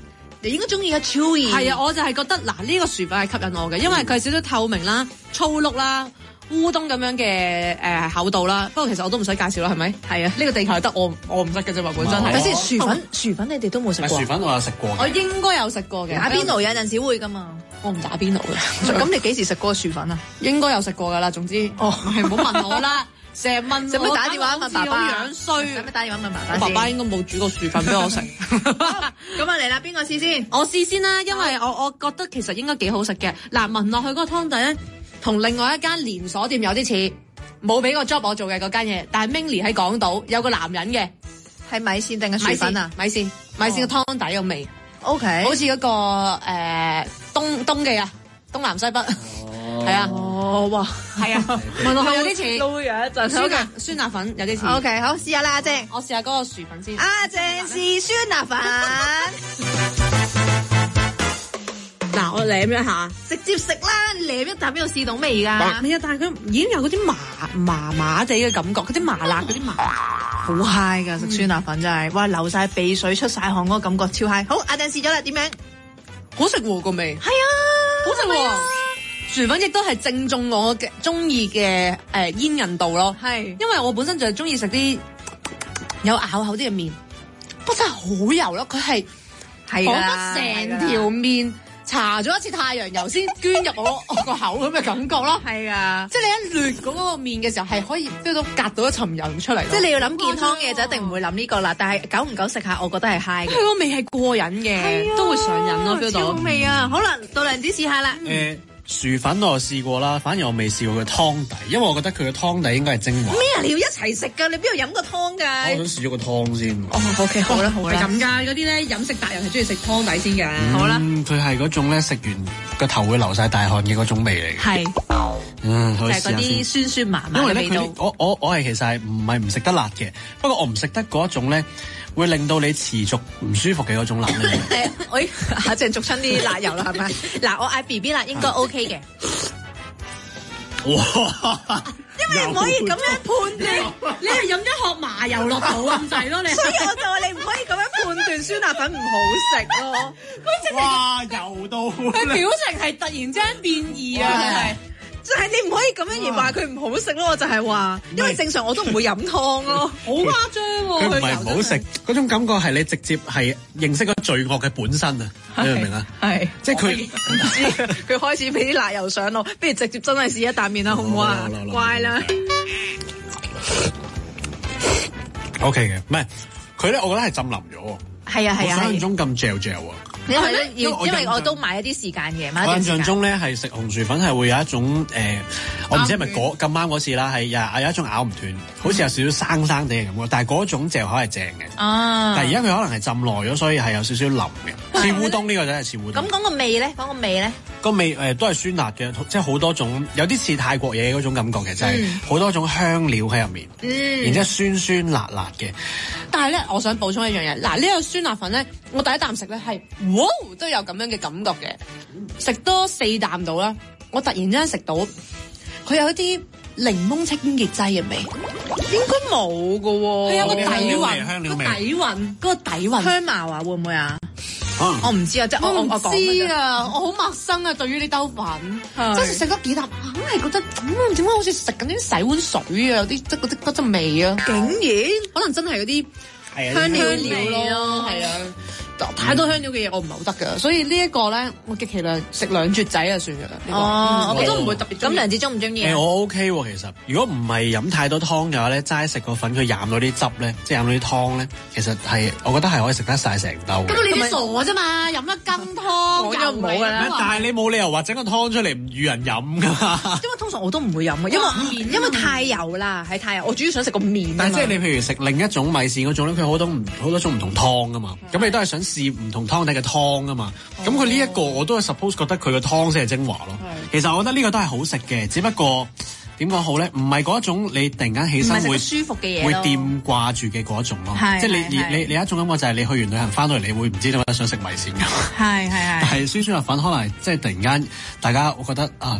你應該中意嘅 chewy。 係啊，我就係覺得嗱，呢個薯粉係吸引我嘅，因為佢係少少透明啦、粗碌啦、烏冬咁樣嘅誒厚度啦。不過其實我都唔使介紹啦，係咪？係啊，呢個地球係得我我唔識嘅啫嘛，本身係。 睇先薯粉，薯粉你哋都冇食過。 薯粉我有食過。 我應該有食過嘅。 打邊爐有陣時會㗎嘛。 我唔打邊爐嘅。 咁你幾時食過薯粉啊？ 應該有食過㗎啦。總之，哦，係唔好問我啦。成日問我， 使乜打電話問爸爸？ 樣衰， 使乜打電話問爸爸？ 我爸爸應該冇煮過薯粉俾我食。 咁啊嚟啦，邊個試先？ 我試先啦，因為我我覺得其實應該幾好食嘅。嗱，聞落去嗰個湯底咧，同另外一間連鎖店有啲似，冇俾個 job 我做嘅嗰間嘢。但係 Minnie 喺港島有個男人嘅， 係米線定係薯粉啊？ 米線，米線個湯底個味 ，OK， 好似嗰個誒東東記啊，東南西北。係啊， 哦，哇， 係啊，聞落去有啲似， 都有一陣酸辣酸辣粉有啲似。 OK，好，試下啦，阿正， 我試下嗰個薯粉先。 阿正試酸辣粉。 嗱，我舐一下， 直接食啦，舐一啖邊度試到味㗎？ 係啊，但係佢已經有嗰啲麻麻麻地嘅感覺，嗰啲麻辣嗰啲麻， 好 high 㗎，食酸辣粉真係，哇，流晒鼻水出晒汗嗰個感覺超 high。好，阿正試咗啦，點樣？ 好食喎個味。係啊，好食喎。薯粉亦都係正中我嘅中意嘅誒煙韌度咯，係，因為我本身就係中意食啲有咬口啲嘅麵，不過真係好油咯，佢係係彷彿成條麵搽咗一次太陽油先捐入我我個口咁嘅感覺咯，係啊，即係你一掠嗰個麵嘅時候係可以 feel 到隔到一層油出嚟， 即係你要諗健康嘅就一定唔會諗呢個啦，但係久唔久食下，我覺得係 high 嘅， 佢個味係過癮嘅，都會上癮咯 feel 到， 超味啊！好啦，到梁子試下啦。 誒。薯粉我試過啦，反而我未試過佢湯底，因為我覺得佢嘅湯底應該係精華。 咩啊？你要一齊食㗎？你邊度飲個湯㗎？ 我想試咗個湯先。 哦 ，OK，好啦，好啦。 係咁㗎，嗰啲咧飲食達人係中意食湯底先㗎。 嗯、 好啦， 佢係嗰種咧食完個頭會流晒大汗嘅嗰種味嚟嘅。 係。 嗯， 就係嗰啲酸酸麻麻嘅味道。 我我我係其實係唔係唔食得辣嘅，不過我唔食得嗰一種咧，會令到你持續唔舒服嘅嗰種辣咧。 誒，我阿鄭逐親啲辣油啦，係咪？嗱，我嗌 B B 辣應該 OK 嘅。 哇！ 因為唔可以咁樣判斷， 你係飲一殼麻油落肚咁滯咯，你。 所以我就話你唔可以咁樣判斷酸辣粉唔好食咯。 哇！油到佢表情係突然之間變異啊！係。 就係你唔可以咁樣而話佢唔好食咯，我就係話，因為正常我都唔會飲湯咯，好誇張喎。 佢唔係唔好食，嗰種感覺係你直接係認識咗罪惡嘅本身啊！你明唔明啊？係，即係佢唔知佢開始俾啲辣油上咯，不如直接真係試一啖麵啦，好唔好啊？乖啦。 O K 嘅，唔係佢咧，我覺得係浸腍咗。 係啊係啊， 想象中咁嚼嚼啊！ 因為咧，因為我都買一啲時間嘅，買一段時間。 我印象中咧係食紅薯粉係會有一種誒、呃，我唔知係咪嗰咁啱嗰次啦，係有有一種咬唔斷，好似有少少生生地嘅感覺，但係嗰種嚼口係正嘅。啊！但係而家佢可能係浸耐咗，所以係有少少腍嘅，似烏冬呢個真係似烏冬。 咁講個味咧，講個味咧， 個味誒、呃、都係酸辣嘅，即係好多種，有啲似泰國嘢嗰種感覺嘅，就係、是、好多種香料喺入面，嗯，然之後酸酸辣辣嘅。 但係咧，我想補充一樣嘢，嗱呢、這個酸辣粉咧，我第一啖食咧係，哇，都有咁樣嘅感覺嘅，食多四啖到啦，我突然之間食到，佢有一啲檸檬清潔劑嘅味，應該冇噶喎，佢有個底韻， 香料味， 個底韻，嗰個底韻， 香茅啊，會唔會啊？ 嗯、 我唔知啊，即係我我我知啊，我好陌生啊，對於呢兜粉，即係食咗幾啖，硬係覺得，嗯，點解好似食緊啲洗碗水啊？有啲即係嗰啲嗰陣味啊， 竟然可能真係嗰啲香料料咯，係啊。太多香料嘅嘢我唔係好得㗎，所以呢一個咧，我極其量食兩啜仔就算㗎啦。哦，我都唔會特別。咁梁子中唔中意？ 誒，我 OK 喎，其實如果唔係飲太多湯嘅話咧，齋食個粉佢飲到啲汁咧，即係飲到啲湯咧，其實係我覺得係可以食得晒成兜。 咁你啲傻啫嘛，飲一羹湯又唔好㗎啦。 但係你冇理由話整個湯出嚟唔預人飲㗎嘛。 因為通常我都唔會飲嘅，因為因為太油啦，係太油。我主要想食個麵。 但係即係你譬如食另一種米線嗰種咧，佢好多唔好多種唔同湯㗎嘛，咁你都係想試唔同湯底嘅湯啊嘛，咁佢呢一個我都係 suppose 覺得佢個湯先係精華咯。其實我覺得呢個都係好食嘅，只不過點講好咧？唔係嗰一種你突然間起身會舒服嘅嘢， 會掂掛住嘅嗰一種咯。即係你你你你一種感覺就係你去完旅行翻到嚟，你會唔知點解想食米線㗎。 係係係。 但係酸酸辣粉可能即係突然間大家我覺得啊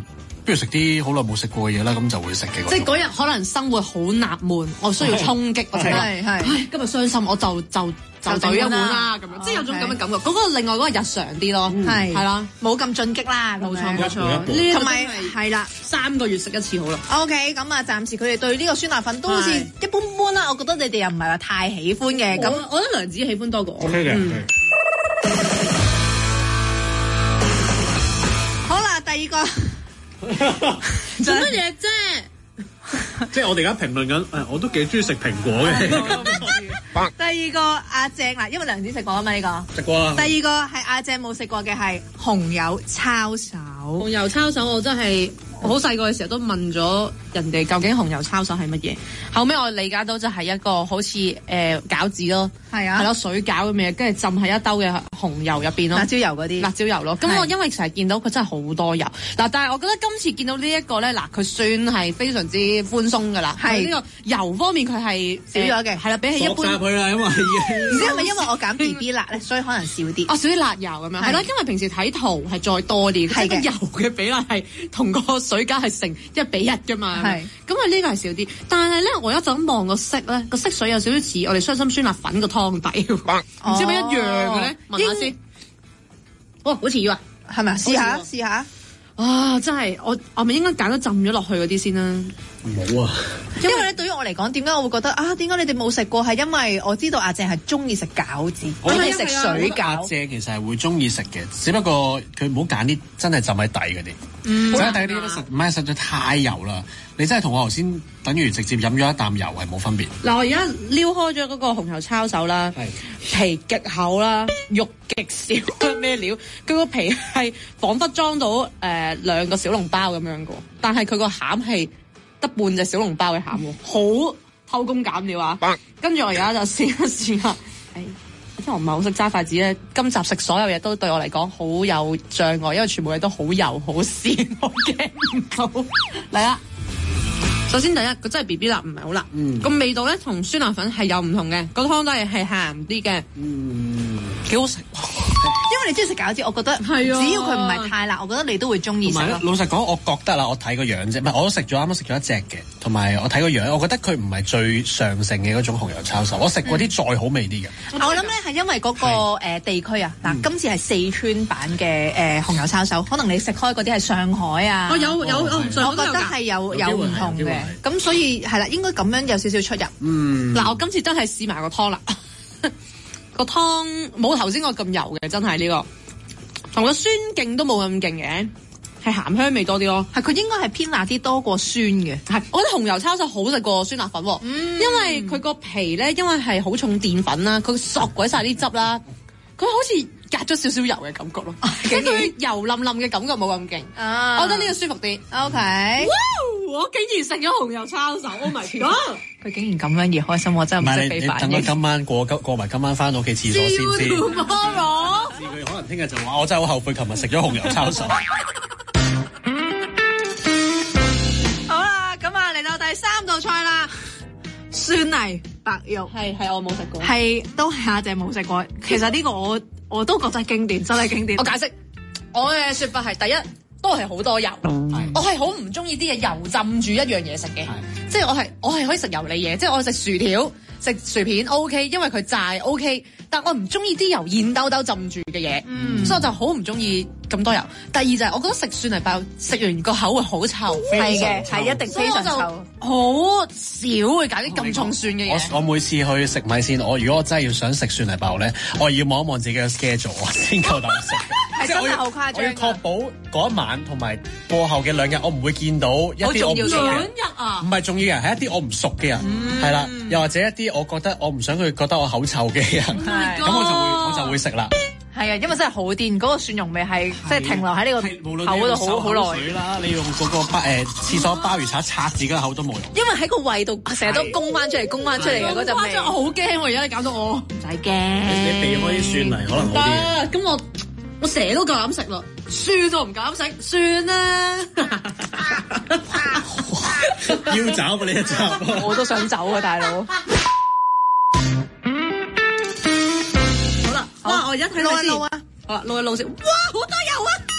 不如食啲好耐冇食過嘅嘢啦，咁就會食嘅。 即係嗰日可能生活好納悶，我需要衝擊，我就話： 係係唉，今日傷心，我就就就懟一碗啦咁樣，即係有種咁嘅感覺。嗰個另外嗰個日常啲咯， 係係啦， 冇咁進擊啦， 冇錯冇錯。 每呢同埋係啦。 三個月食一次好啦。 OK，咁啊，暫時佢哋對呢個酸辣粉都好似一般般啦。我覺得你哋又唔係話太喜歡嘅。咁我覺得梁子喜歡多過我。 OK 嘅。 好啦，第二個做乜嘢啫？ 即係我哋而家評論緊，誒，我都幾中意食蘋果嘅。 第二個阿正啦，因為梁子食過啊嘛呢個。 食過啦。 第二個係阿正冇食過嘅係紅油抄手。 紅油抄手我真係好細個嘅時候都問咗人哋究竟紅油抄手係乜嘢，後尾我理解到就係一個好似誒、呃、餃子咯，係啊，係咯水餃咁嘅，跟住浸喺一兜嘅紅油入邊咯， 辣椒油嗰啲， 辣椒油咯。咁我因為成日見到佢真係好多油嗱，但係我覺得今次見到呢一個咧嗱，佢算係非常之寬鬆噶啦，係呢個油方面佢係少咗嘅， 係啦，比起一般佢啦，因為唔知係咪因為我減 B B 辣咧，所以可能少啲。 哦，少啲辣油咁樣，係啦，因為平時睇圖係再多啲，即係個油嘅比例係同個水餃係成一比一噶嘛，係咁啊呢個係少啲，但係咧我一陣望個色咧，個色水有少少似我哋傷心酸辣粉個湯底，唔知咪一樣嘅咧？聞下先，哦，好似啊， 係咪啊？試下試下， 啊，真係我我咪應該揀咗浸咗落去嗰啲先啦。 冇啊， 因為咧對於我嚟講，點解我會覺得啊？點解你哋冇食過？係因為我知道阿正係中意食餃子，中意食水餃。 阿正其實係會中意食嘅，只不過佢唔好揀啲真係浸喺底嗰啲。 嗯， 浸喺底嗰啲都實唔係實在太油啦。你真係同我頭先等於直接飲咗一啖油係冇分別。 嗱，我而家撩開咗嗰個紅油抄手啦，皮極厚啦，肉極少，咩料？佢個皮係彷彿裝到誒、呃、兩個小籠包咁樣嘅，但係佢個餡係得半隻小籠包嘅餡喎，好偷工減料啊！跟住我而家就試一試下，誒、哎，因為我唔係好識揸筷子咧，今集食所有嘢都對我嚟講好有障礙，因為全部嘢都好油好鮮，我驚唔到。嚟啦！首先第一，佢真係 B B 辣，唔係好辣。嗯，個味道咧同酸辣粉係有唔同嘅，個湯底係鹹啲嘅。嗯，幾好食。 因為你中意食餃子，我覺得係啊， 只要佢唔係太辣，我覺得你都會中意食咯。 老實講，我覺得啦，我睇個樣啫，唔係我都食咗，啱啱食咗一隻嘅，同埋我睇個樣，我覺得佢唔係最上乘嘅嗰種紅油抄手。我食過啲再好味啲嘅。 嗯、我諗咧係因為嗰、嗰個誒、呃、地區啊，嗱、嗯，今次係四川版嘅誒、呃、紅油抄手，可能你食開嗰啲係上海啊。 哦，有有，哦、 我覺得係有有唔同嘅，咁所以係啦，應該咁樣有少少出入。 嗯， 嗱，我今次真係試埋個湯啦，個湯冇頭先個咁油嘅，真係呢、呢個。同個酸勁都冇咁勁嘅，係鹹香味多啲咯。 係佢應該係偏辣啲多過酸嘅。 係，我覺得紅油抄手好食過酸辣粉喎，嗯、因為佢個皮咧，因為係好重澱粉啦，佢索鬼晒啲汁啦，佢好似隔咗少少油嘅感覺咯，即係佢油冧冧嘅感覺冇咁勁。啊，我覺得呢個舒服啲。OK，哇！我竟然食咗紅油抄手 ，Oh my god！ 佢竟然咁樣而開心，我真係唔識俾反應。 等佢今晚過過埋今晚翻到屋企廁所先知。佢可能聽日就話我真係好後悔，琴日食咗紅油抄手。 好啦，咁啊嚟到第三道菜啦，蒜泥白肉。 係係我冇食過， 係都係阿姐冇食過。其實呢個我我都覺得係經典，真係經典。 我解釋，我嘅説法係第一。都係好多油，嗯、我係好唔中意啲嘢油浸住一樣嘢食嘅，嗯、即係我係我係可以食油膩嘢，即係我食薯條、食薯片 OK，因為佢炸 OK，但我唔中意啲油現兜兜浸住嘅嘢，嗯、所以我就好唔中意咁多油。第二就係我覺得食蒜泥白肉食完個口會好臭， 係嘅，係一定非常臭， 好少會揀啲咁重蒜嘅嘢。 我我每次去食米線，我如果我真係要想食蒜泥白肉咧，我要望一望自己嘅 schedule， 我先夠膽食。 係真係好誇張。 我要確保嗰一晚同埋過後嘅兩日，我唔會見到一啲我唔熟嘅人。 兩日啊？ 唔係重要嘅，係一啲我唔熟嘅人，係啦、嗯，又或者一啲我覺得我唔想佢覺得我口臭嘅人，咁、oh、我就會我就會食啦。 係啊，因為真係好癲，嗰、那個蒜蓉味係即係停留喺呢個口嗰度好好耐。 啦，你用嗰個鮑誒廁所鮑魚刷刷自己個口都冇用。 因為喺個胃度成日都供翻出嚟，供翻出嚟嘅嗰陣味。 我好驚，我而家你搞到我唔使驚。 你避開啲蒜泥可能好啲。 咁我我成日都夠膽食咯，蒜都唔夠膽食，算啦。 要走吧你一走， 我都想走啊，大佬。 好啦，哇！我而家睇到先， 撈一撈啊， 好啦，撈一撈先，哇！好多油啊，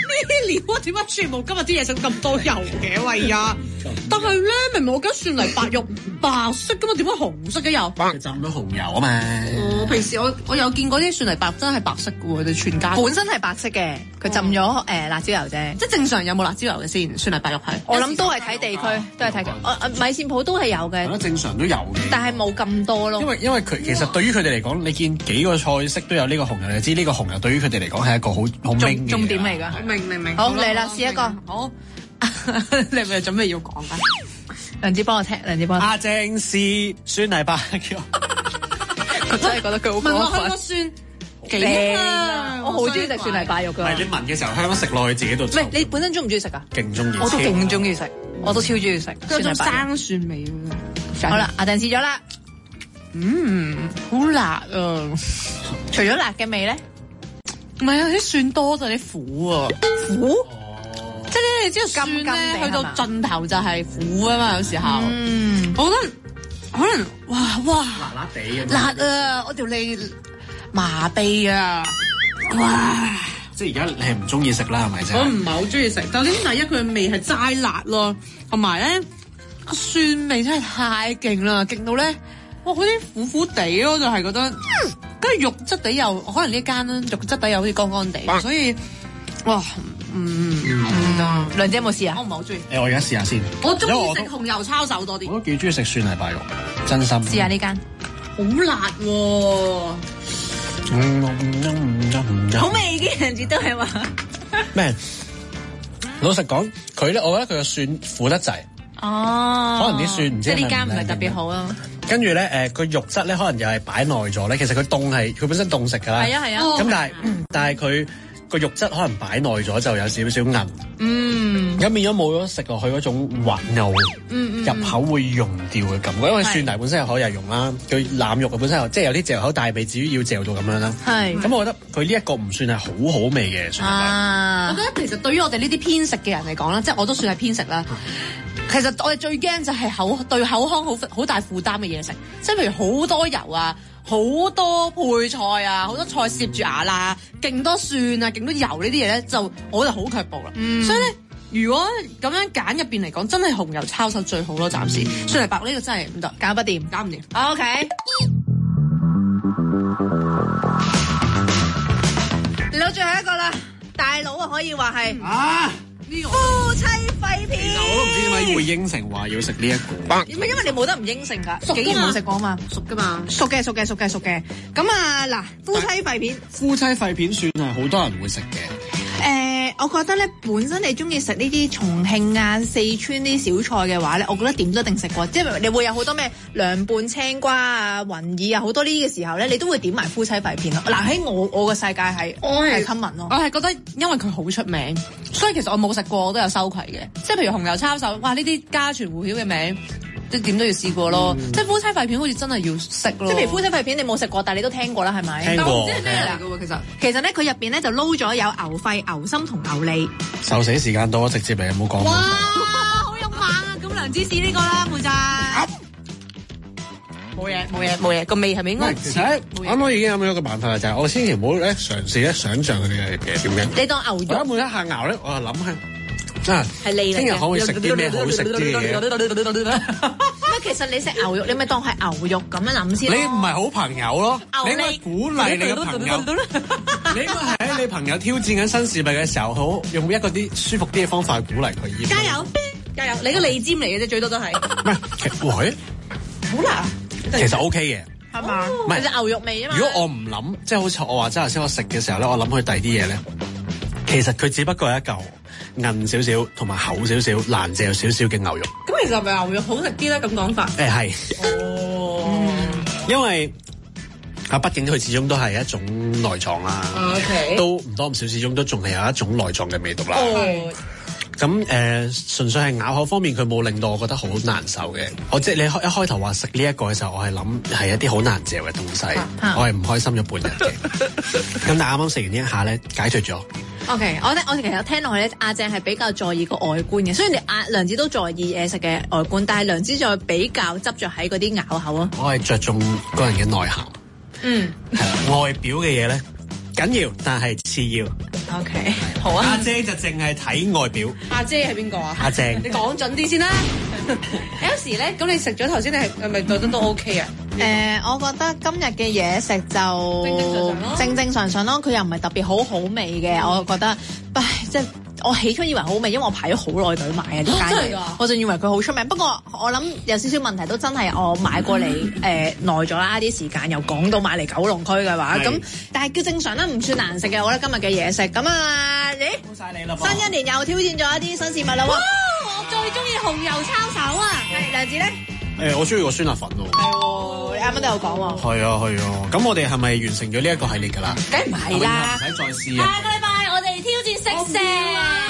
啲料啊？點解全部今日啲嘢食咁多油嘅？喂呀！但係咧，明明我覺得蒜泥白肉白色噶嘛，點解紅色嘅油？ 佢浸咗紅油啊嘛。 哦，平時我我有見過啲蒜泥白真係白色嘅喎，佢哋全家本身係白色嘅，佢浸咗誒辣椒油啫。 即係正常有冇辣椒油嘅先？蒜泥白肉係？ 我諗都係睇地區，都係睇嘅。誒誒，米線鋪都係有係咯， 嘅， 正常都有嘅。 但係冇咁多咯。 因為因為佢其實對於佢哋嚟講，你見幾個菜式都有呢個紅油，你知呢個紅油對於佢哋嚟講係一個好好明嘅重點嚟㗎。 明明明。 好嚟啦，試一個。 好，你係咪準備要講㗎？ 梁子幫我聽，梁子幫我聽。 阿正是酸泥白肉， 我真係覺得佢好聞落過分。 去個蒜幾靚啊啊！我好中意食蒜泥白肉唔係㗎。 你聞嘅時候香港食落去自己度唔係你本身中唔中意食啊？ 勁中意， 我都勁中意食，我都超中意食嗰種蒜泥白肉。 生蒜味喎。 好啦，阿定試咗啦。 嗯，好辣啊！ 除咗辣嘅味咧， 唔係啊，啲蒜多就啲苦啊，苦。即係咧，你知道蒜金金地咧去到係嘛盡頭就係苦啊嘛，有時候。 嗯， 我覺得可能哇哇辣辣地咁樣。 辣啊！我條脷麻痹啊！哇！ 即係而家你係唔中意食啦，係咪我啫？ 唔係好中意食，但係呢第一佢嘅味係齋辣咯，同埋咧個蒜味真係太勁啦，勁到咧哇嗰啲苦苦地咯，就係覺得，跟住肉質地又可能呢間啦，肉質地又好似乾乾地，所以哇嗯唔得， 梁姐有冇試啊？ 我唔係好中意， 誒，我而家試下先。 我中意因為我都食紅油抄手多啲我，都幾中意食蒜泥白肉，真心。 試下呢間， 好辣喎， 嗯嗯嗯嗯好味嘅人字都係話。 咩？老實講，佢咧，我覺得佢嘅蒜苦得滯。 哦， 可能啲蒜唔知即係呢間係咪唔係特別好啊。 跟住咧，誒個肉質咧，可能又係擺耐咗咧。其實佢凍係佢本身凍食㗎啦。 係啊係啊。 咁但係但係佢個肉質可能擺耐咗就有少少韌。 嗯。 咁變咗冇咗食落去嗰種滑牛入口會溶掉嘅感覺，因為蒜泥本身係可以係溶啦，佢腩肉本身又即係有啲嚼口，但係未至於要嚼到咁樣啦。 係。 咁我覺得佢呢一個唔算係好好味嘅蒜泥白。 啊我覺得其實對於我哋呢啲偏食嘅人嚟講啦，即係我都算係偏食啦。其實我哋最驚就係口對口腔好好大負擔嘅嘢食，即係譬如好多油啊、好多配菜啊、好多菜攝住牙啦、勁多蒜啊、勁多油呢啲嘢咧，就我就好卻步啦。 嗯所以咧，如果咁樣揀入邊嚟講，真係紅油抄手最好咯，暫時。蒜泥白呢個真係唔得， 搞不掂。 搞唔掂。 OK。嚟到最後一個啦，大佬啊可以話係啊！ 呢個夫妻肺片。 我都唔知點解會應承話要食呢一個。 唔係因為你冇得唔應承㗎， 熟㗎嘛竟然冇食過啊嘛。 熟噶嘛？ 熟嘅，熟嘅，熟嘅，熟嘅。咁啊嗱，夫妻肺片。 夫妻肺片算係好多人會食嘅。 誒、呃，我覺得咧，本身你中意食呢啲重慶啊、四川啲小菜嘅話咧，我覺得點都一定食過，即係你會有好多咩涼拌青瓜啊、雲耳啊，好多呢啲嘅時候咧，你都會點埋夫妻肺片咯。嗱喺我我個世界係我係係 common 咯我。係覺得因為佢好出名，所以其實我冇食過，我都有羞愧嘅。即係譬如紅油抄手，哇呢啲家傳戶曉嘅名，即係點都要試過咯。 嗯、 即係夫妻肺片好似真係要食咯。 即係譬如夫妻肺片，你冇食過，但係你都聽過啦，係咪？ 聽過但我唔知係咩嚟嘅喎，其實。 其實咧，佢入邊咧就撈咗有牛肺、牛心同牛脷。 受死時間多，直接嚟唔好講。 哇，好勇猛啊！咁梁芝士呢個啦，妹仔。冇嘢，冇嘢，冇嘢。個味係咪應該？ 其實咧，啱啱已經諗咗一個辦法啦，就係我千祈唔好咧嘗試咧想像佢哋嘅嘢點樣。 你當牛肉我一每一下咬咧，我就諗係啊， 係脷嚟嘅。 聽日可唔可以食啲咩好食啲嘅嘢？ 乜其實你食牛肉，你咪當係牛肉咁樣諗先咯。 你唔係好朋友咯，你應該鼓勵你嘅朋友。你應該係喺你朋友挑戰緊新事物嘅時候，好用一個啲舒服啲嘅方法去鼓勵佢。 加油，加油！你個脷尖嚟嘅啫，最多都係。 唔係，其喂， 好難， 其實 OK 嘅。 係嘛？ 唔係其實牛肉味啊嘛。 如果我唔諗，即係好似我話齋頭先我食嘅時候咧，我諗佢第二啲嘢咧，其實佢只不過係一嚿韌少少同埋厚少少、難嚼少少嘅牛肉。 咁其實係咪牛肉好食啲咧？咁講法。 誒係， 哦。 因為啊，畢竟佢始終都係一種內臟啦。 OK。 都唔多唔少，始終都仲係有一種內臟嘅味道啦。 哦。 咁誒、呃，純粹係咬口方面，佢冇令到我覺得好難受嘅。我即係你一開一開頭話食呢一個嘅時候，我係諗係一啲好難嚼嘅東西， 啊、 我係唔開心咗半日嘅。咁但係啱啱食完呢一下咧，解脫咗。 O、okay, K， 我我我其實聽落去咧，阿正係比較在意個外觀嘅，雖然你阿梁子都在意嘢食嘅外觀，但係梁子再比較執着喺嗰啲咬口啊。 我係着重個人嘅內涵。 嗯， 係啦，外表嘅嘢咧緊要，但係次要。 OK， 好啊。 阿姐就淨係睇外表。 阿姐係邊個啊？ 阿正， 你講準啲先啦。有時咧，咁你食咗頭先，你係係咪覺得都 OK 啊？ 誒、呃，我覺得今日嘅嘢食就正正常常咯，佢又唔係特別好好味嘅，我覺得，唉，即係我起初以為好味，因為我排咗好耐隊買啊啲間嘢，我就以為佢好出名。不過我諗有少少問題都真係我買過嚟誒耐咗啦，啲時間由港島買嚟九龍區嘅話，咁但係叫正常啦，唔算難食嘅。我覺得今日嘅嘢食咁啊，咦？ 好晒你啦！ 新一年又挑戰咗一啲新事物啦喎！ 我最中意紅油抄手啊！ 係梁子咧？ 誒，我中意個酸辣粉喎。 係喎，你啱啱都有講喎。 係啊，係啊。咁我哋係咪完成咗呢一個系列㗎啦？ 梗係唔係啦， 唔使再試啊！ 下個禮拜我哋挑戰食蛇。